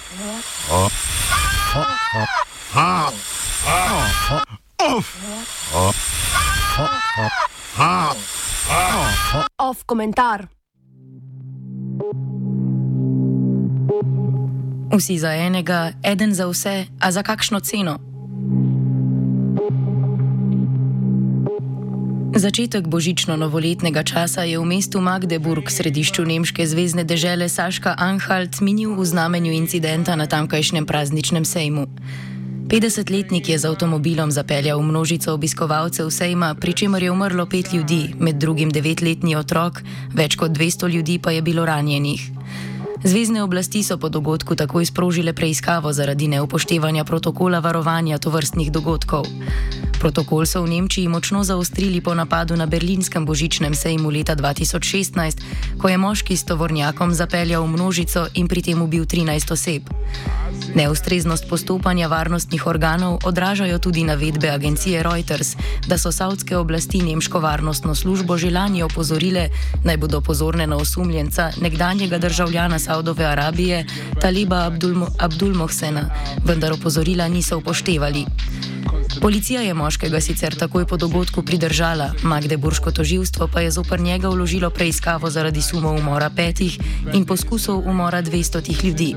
Off komentar. Vsi za enega, eden za vse, a za kakšno ceno? Začetek božično-novoletnega časa je v mestu Magdeburg, središču nemške zvezne dežele Saška-Anhalt, minil v znamenju incidenta na tamkajšnjem prazničnem sejmu. 50-letnik je z avtomobilom zapeljal množico obiskovalcev sejma, pri čemer je umrlo 5 ljudi, med drugim 9-letni otrok, več kot 200 ljudi pa je bilo ranjenih. Zvezne oblasti so po dogodku takoj sprožile preiskavo zaradi neupoštevanja protokola varovanja tovrstnih dogodkov. Protokol so v Nemčiji močno zaostrili po napadu na berlinskem božičnem sejmu leta 2016, ko je moški s tovornjakom zapeljal množico in pri tem ubil 13 oseb. Neustreznost postopanja varnostnih organov odražajo tudi navedbe agencije Reuters, da so savdske oblasti nemško varnostno službo že lani opozorile, naj bodo pozorne na osumljenca, nekdanjega državljana Saudove Arabije, Taliba Abdul Mohsena, vendar opozorila niso upoštevali. Policija je moškega sicer takoj po dogodku pridržala, magdeburško tožilstvo pa je zoper njega vložilo preiskavo zaradi sumov umora 5 in poskusov umora 200 ljudi.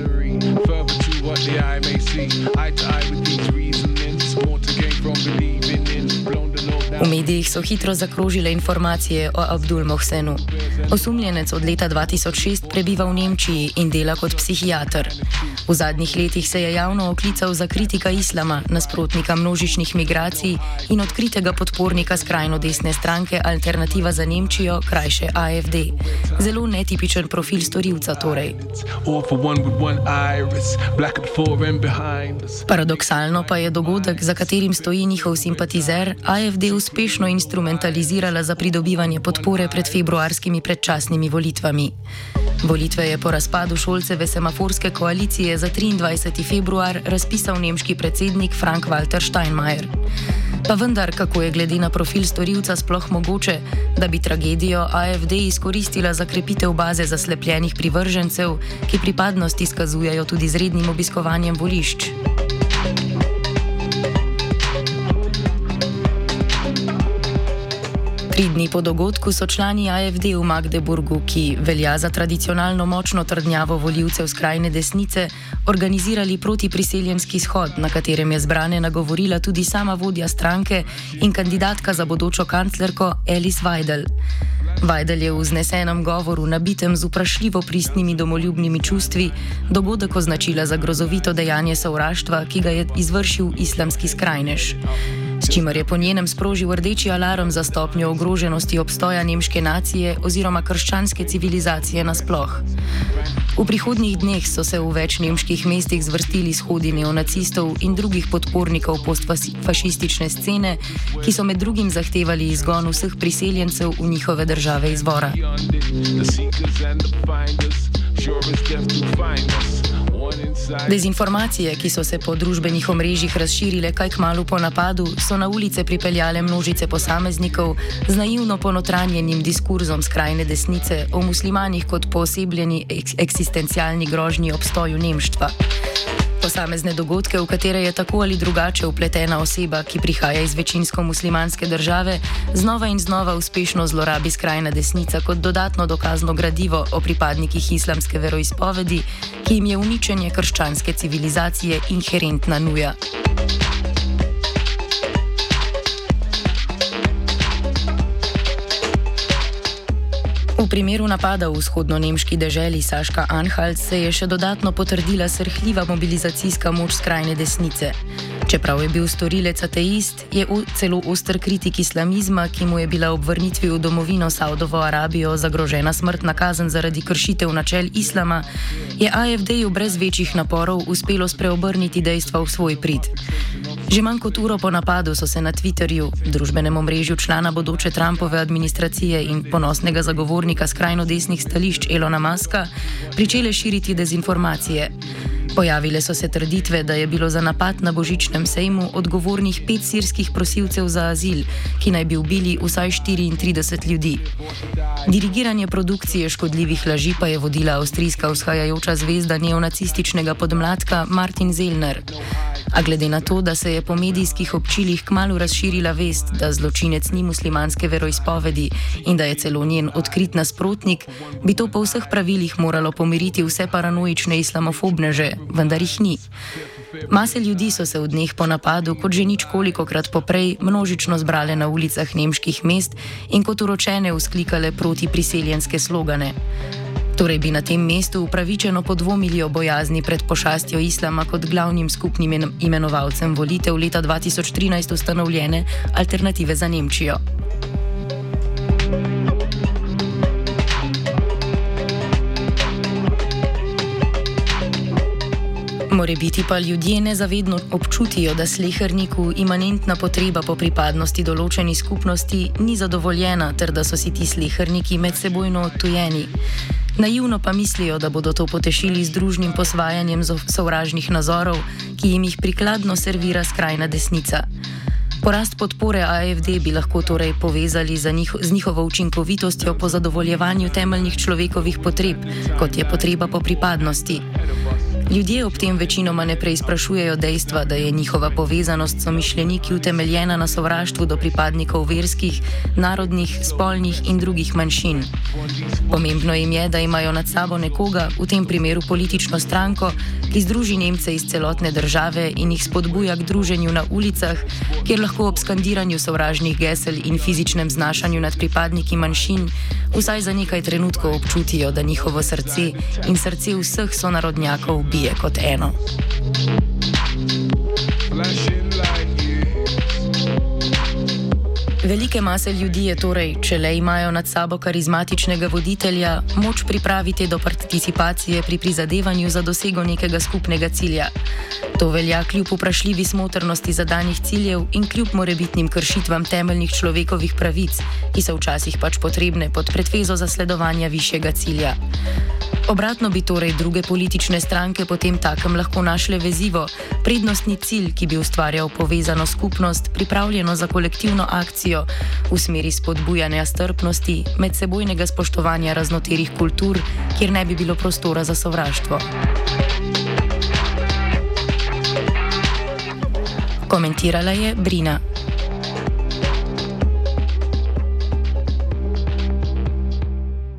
V medijih so hitro zakrožile informacije o Abdul Mohsenu. Osumljenec od leta 2006 prebiva v Nemčiji in dela kot psihiater. V zadnjih letih se je javno oklical za kritika islama, nasprotnika množičnih migracij in odkritega podpornika skrajno desne stranke Alternativa za Nemčijo, krajše AfD. Zelo netipičen profil storilca torej. Paradoksalno pa je dogodek, za katerim stoji njihov simpatizer, AfD uspešno instrumentalizirala za pridobivanje podpore pred februarskimi predčasnimi volitvami. Volitve je po razpadu Scholzeve semaforske koalicije za 23. februar razpisal nemški predsednik Frank-Walter Steinmeier. Pa vendar, kako je glede na profil storilca sploh mogoče, da bi tragedijo AfD izkoristila za krepitev baze zaslepljenih privržencev, ki pripadnost izkazujejo tudi z rednim obiskovanjem volišč? 3 dni po dogodku so člani AfD v Magdeburgu, ki velja za tradicionalno močno trdnjavo volivcev skrajne desnice, organizirali protipriseljenski shod, na katerem je zbrane nagovorila tudi sama vodja stranke in kandidatka za bodočo kanclerko Alice Weidel. Weidel je v vznesenem govoru, nabitem z vprašljivo pristnimi domoljubnimi čustvi, dogodek označila za grozovito dejanje sovraštva, ki ga je izvršil islamski skrajnež. S čimer je po njenem sprožil rdeči alarm za stopnjo ogroženosti obstoja nemške nacije oziroma krščanske civilizacije nasploh. V prihodnjih dneh so se v več nemških mestih zvrstili shodi neonacistov in drugih podpornikov postfašistične scene, ki so med drugim zahtevali izgon vseh priseljencev v njihove države izvora. Dezinformacije, ki so se po družbenih omrežjih razširile kaj kmalu po napadu, so na ulice pripeljale množice posameznikov z naivno ponotranjenim diskurzom skrajne desnice o muslimanih kot poosebljeni eksistencialni grožnji obstoju nemštva. Posamezne dogodke, v katere je tako ali drugače vpletena oseba, ki prihaja iz večinsko muslimanske države, znova in znova uspešno zlorabi skrajna desnica kot dodatno dokazno gradivo o pripadnikih islamske veroizpovedi, ki jim je uničenje krščanske civilizacije inherentna nuja. V primeru napada v vzhodno-nemški deželi Saška-Anhalt se je še dodatno potrdila srhljiva mobilizacijska moč skrajne desnice. Čeprav je bil storilec ateist, je celo oster kritik islamizma, ki mu je bila ob vrnitvi v domovino Saudovo Arabijo zagrožena smrtna kazen zaradi kršitev načel islama, je AfD-ju brez večjih naporov uspelo spreobrniti dejstva v svoj prid. Že manj kot uro po napadu so se na Twitterju, družbenem omrežju člana bodoče Trumpove administracije in ponosnega zagovornika skrajno desnih stališč Elona Muska, pričele širiti dezinformacije. Pojavile so se trditve, da je bilo za napad na božičnem sejmu odgovornih 5 sirskih prosilcev za azil, ki naj bi ubili vsaj 34 ljudi. Dirigiranje produkcije škodljivih laži pa je vodila avstrijska vzhajajoča zvezda neonacističnega podmladka Martin Sellner. A glede na to, da se je po medijskih občilih kmalu razširila vest, da zločinec ni muslimanske veroizpovedi in da je celo njen odkrit nasprotnik, bi to po vseh pravilih moralo pomiriti vse paranoične islamofobneže, vendar jih ni. Mase ljudi so se v dneh po napadu, kot že ničkolikokrat poprej, množično zbrale na ulicah nemških mest in kot uročene vzklikale proti priseljenske slogane. Torej bi na tem mestu upravičeno podvomili o bojazni pred pošastjo islama kot glavnim skupnim imenovalcem volitev leta 2013 ustanovljene Alternative za Nemčijo. Morebiti pa ljudje nezavedno občutijo, da sleherniku imanentna potreba po pripadnosti določeni skupnosti ni zadovoljena ter da so si ti sleherniki medsebojno odtujeni. Naivno pa mislijo, da bodo to potešili z družnim posvajanjem sovražnih nazorov, ki jim jih prikladno servira skrajna desnica. Porast podpore AfD bi lahko torej povezali z njihovo učinkovitostjo po zadovoljevanju temeljnih človekovih potreb, kot je potreba po pripadnosti. Ljudje ob tem večinoma ne preizprašujejo dejstva, da je njihova povezanost s somišljeniki utemeljena na sovraštvu do pripadnikov verskih, narodnih, spolnih in drugih manjšin. Pomembno jim je, da imajo nad sabo nekoga, v tem primeru politično stranko, ki združi Nemce iz celotne države in jih spodbuja k druženju na ulicah, kjer lahko ob skandiranju sovražnih gesel in fizičnem znašanju nad pripadniki manjšin vsaj za nekaj trenutkov občutijo, da njihovo srce in srce vseh sonarodnjakov bije kot eno. Velike mase ljudi je torej, če le imajo nad sabo karizmatičnega voditelja, moč pripraviti do participacije pri prizadevanju za dosego nekega skupnega cilja. To velja kljub vprašljivi smotrnosti zadanih ciljev in kljub morebitnim kršitvam temeljnih človekovih pravic, ki so včasih pač potrebne pod pretvezo zasledovanja višjega cilja. Obratno bi torej druge politične stranke potem takem lahko našle vezivo, prednostni cilj, ki bi ustvarjal povezano skupnost, pripravljeno za kolektivno akcijo v smeri spodbujanja strpnosti, medsebojnega spoštovanja raznoterih kultur, kjer ne bi bilo prostora za sovraštvo. Komentirala je Brina.